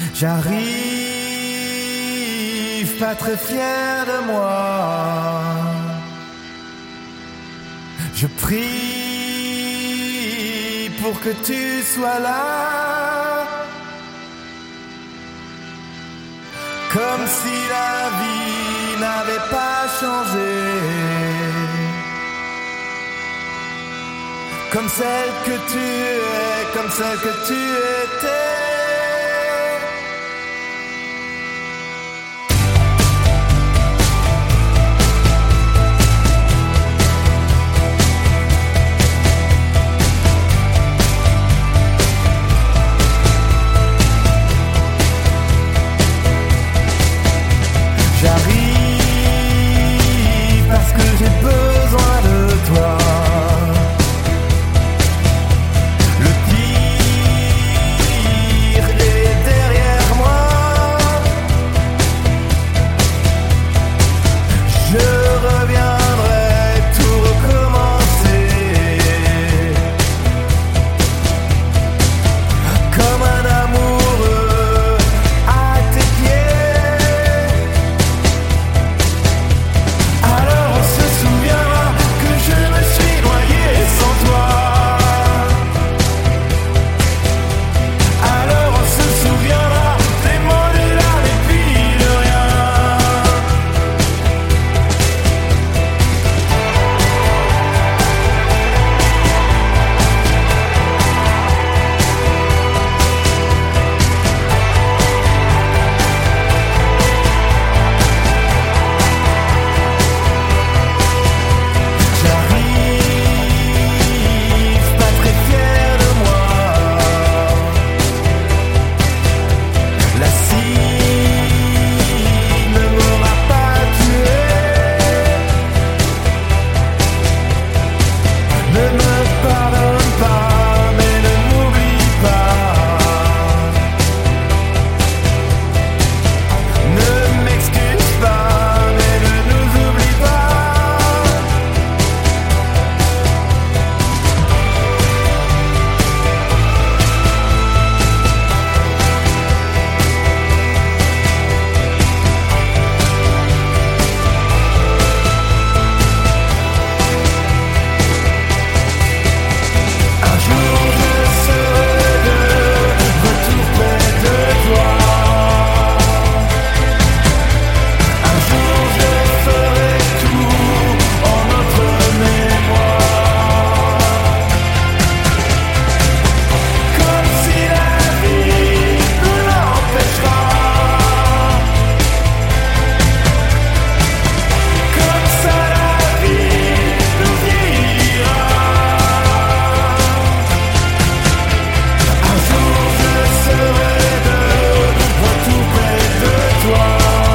J'arrive pas très fier de moi. Je prie pour que tu sois là. Comme si la vie n'avait pas changé. Comme celle que tu es, comme celle que tu étais. J'arrive parce que j'ai besoin de toi. Le pire est derrière moi. Je reviendrai tout recommencer. Comme un amoureux à tes pieds. Alors on se souviendra que je me suis noyé sans toi. Alors on se souviendra des mots, des larmes et puis de rien. J'arrive pas très fier de moi. La cime ne m'aura pas tué. Ne me pardonne pas, mais ne m'oublie pas. Ne m'excuse pas, mais ne nous oublie pas. Un jour je serai de retour près de toi. Un jour je ferai tout en notre mémoire. Comme si la vie nous l'empêchera. Comme ça la vie nous vieillira. Un jour je serai de retour près de toi.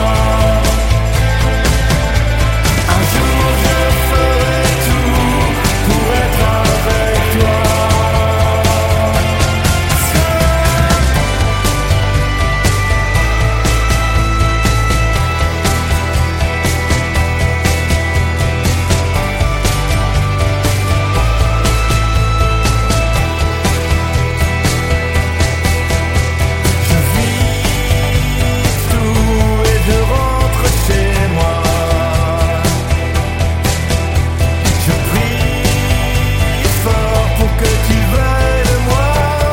Un jour je ferai tout pour être avec toi. Je vis tout et je rentre chez moi. Je prie fort pour que tu veuilles de moi.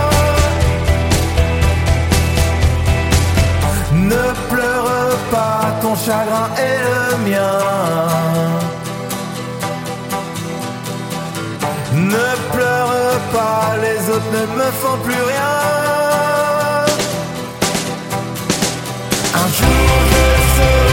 Ne pleure pas, ton chagrin est le mien. Ne pleure pas, les autres ne me font plus rien. Un jour je serai